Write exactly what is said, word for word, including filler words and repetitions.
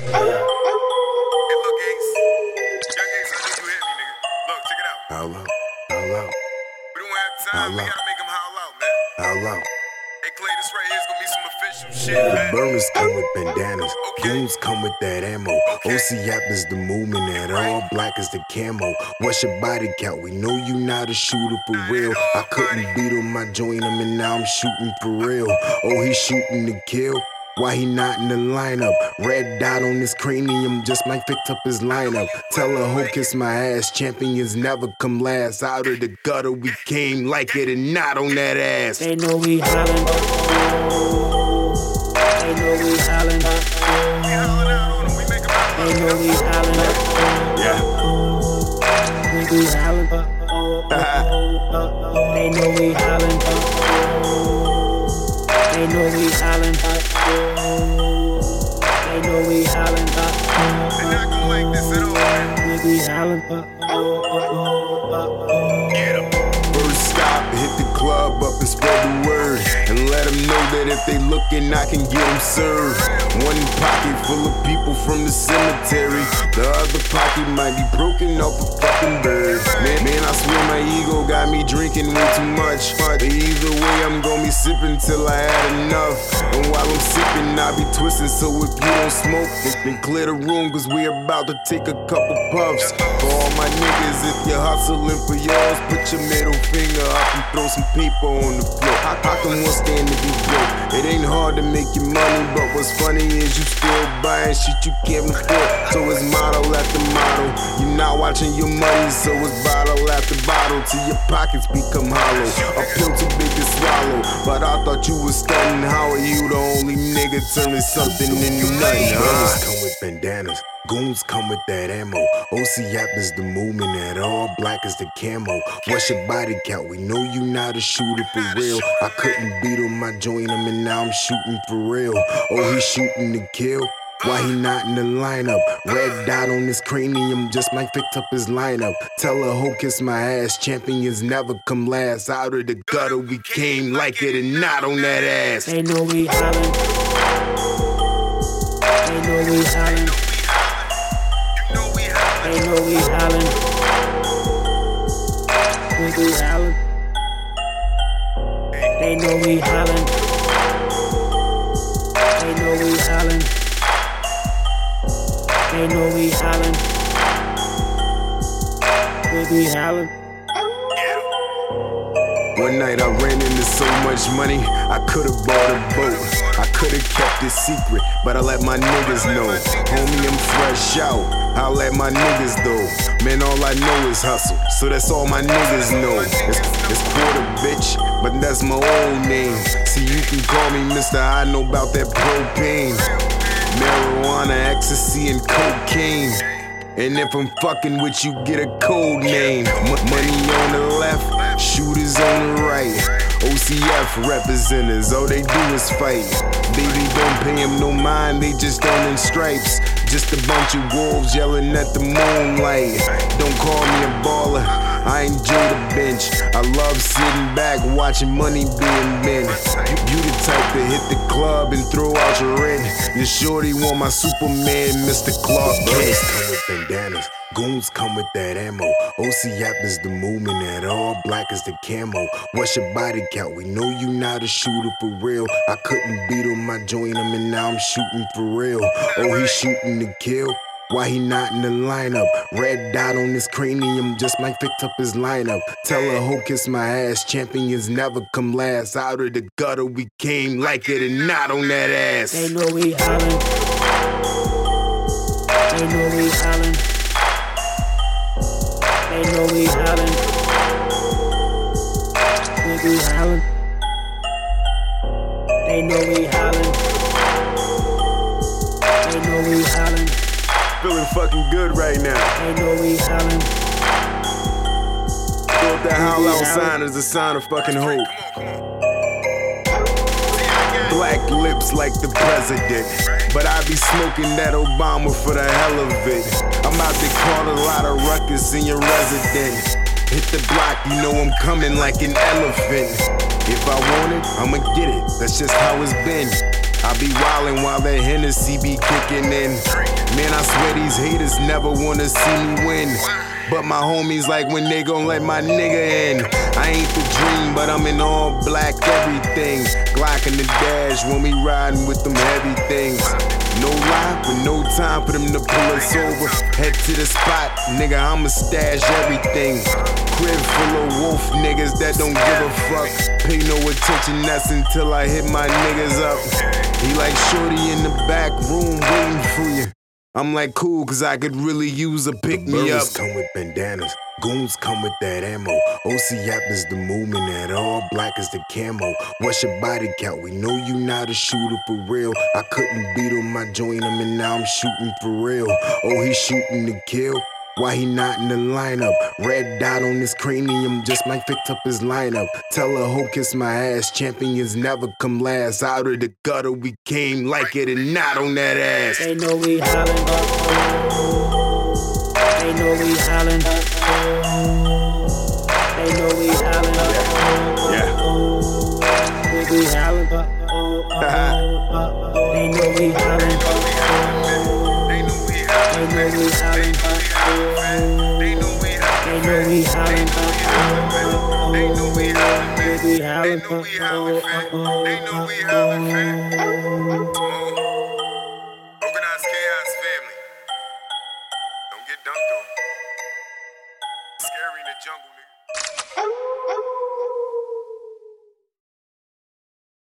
look, Ace. Young Ace, I know you hear me, nigga. Look, check it out. Howl out, howl out, We don't have time. We Howl out. gotta make him howl out, man. howl out. Hey, Clay, this right here is gonna be some official shit, The man. burners come with bandanas, Okay. goons come with that ammo. Okay. O C F is the movement, that Right. all black is the camo. What's your body count? We know you not a shooter for real. I couldn't beat him, I joined him, and now I'm shooting for real. Oh, he shooting to kill? Why he not in the lineup? Red dot on his cranium, just might fix up his lineup. Tell her hoe kiss my ass, champions never come last. Out of the gutter we came, like it or not on that ass. They know we hollin'. They know we hollin'. We hollering out on him. We make him howl They out. know we hollin'. Yeah. We be hollin'. They know we hollin'. They know we hollin'. They know we hollin'. They're not gonna like this at all, man. We be hollin'. Get him. First stop, hit the club up and spread the word. And let them know that if they looking, I can get them served. One pocket full of people from the cemetery. The other pocket might be broken off a fucking bird. Man, man, I swear my ego got me drinking way too much. But either way, I'm gonna be sipping till I had enough. And while I'm sipping, I be twisting. So if you don't smoke, then clear the room, cause we about to take a couple puffs. For all my niggas, if you're hustling for yours, put your middle finger up and throw some paper on the floor. How, how can one stand to be broke? It ain't hard to make your money, but what's funny is you still buying shit you can't afford. So it's model after model. You're not watching your money, so it's bottle after bottle till your pockets become hollow. A pill too big to swallow, but I thought you was stunning. How are you the only nigga turning something into nothing? Brothers come with bandanas, goons come with that ammo. O C F is the movement, that all black is the camo. What's your body count? We know you not a shooter for real. I couldn't beat him, I joined him, and now I'm shooting for real. Oh, he shooting to kill? Why he not in the lineup? Red dot on his cranium, just might fix up his lineup. Tell her hoe kiss my ass, champions never come last. Out of the gutter we came, like it or not on that ass. They know we hollin'. They know we hollin'. You know we hollering. They know we hollin'. We be hollin'. They know we hollin'. They know we hollin'. They know we hollin'. We be hollin'. One night I ran into so much money, I could've bought a boat. I could've kept it secret, but I let my niggas know. Homie, I'm fresh out, I let my niggas know. Man, all I know is hustle, so that's all my niggas know. It's, it's quarter, bitch, but that's my old name. See, you can call me Mister I know about that propane. Marijuana, ecstasy, and cocaine. And if I'm fucking with you, get a code name. M- money on the left, shooters on the right. O C F representatives, all they do is fight. Baby, don't pay them no mind, they just on in stripes. Just a bunch of wolves yelling at the moonlight. Don't call me a baller, I enjoy the bench. I love sitting back, watching money being bent. You, you the type to hit the club and throw out your rent. Your shorty want my Superman, Mister Clark Kent. Come with bandanas, goons come with that ammo. O C F is the movement, that all black is the camo. What's your body count? We know you not a shooter for real. I couldn't beat him, I joined him, and now I'm shooting for real. Oh, he shooting to kill? Why he not in the lineup? Red dot on his cranium, just might fix up his lineup. Tell her hoe kiss my ass, champions never come last. Out of the gutter we came, like it or not on that ass. They know we hollin'. They know we hollin'. They know we hollin'. We be hollin'. They know we hollin'. They know we hollin'. Feeling fucking good right now. They know we hollin'. Throw up that howl out sign as a sign of fucking hope. Black lips like the president, but I be smoking that Obama for the hell of it. I'm out to cause a lot of ruckus in your residence. Hit the block, you know I'm coming like an elephant. If I want it, I'ma get it. That's just how it's been. I be wildin' while that Hennessy be kicking in. Man, I swear these haters never wanna see me win. But my homies like when they gon' let my nigga in. I ain't the dream, but I'm in all black everything. Glock in the dash when we riding with them heavy things. No lie, but no time for them to pull us over. Head to the spot, nigga, I'ma stash everything. Crib full of wolf niggas that don't give a fuck. Pay no attention, that's until I hit my niggas up. He like shorty in the back room waiting for you. I'm like cool, cause I could really use a pick me up. Come with bandanas, goons come with that ammo. O C F is the movement, that all black is the camo. What's your body count? We know you not a shooter for real. I couldn't beat him, I joined him and now I'm shooting for real. Oh, he shooting to kill? Why he not in the lineup? Red dot on his cranium just might fix up his lineup. Tell her ho kiss my ass, champions never come last. Out of the gutter we came like it and not on that ass. They know we hollin'. They know we hollin'. They know we hollin'. Yeah. We be hollin'. They know we hollin'. They know we hollin'. They know we hollin'. They know we hollin'. They know we hollin'. They know we hollin'. We be They hollin'. know we hollin', fam. They know we hollin', fam. Organized chaos family. Don't get dunked on. Scary in the jungle, nigga.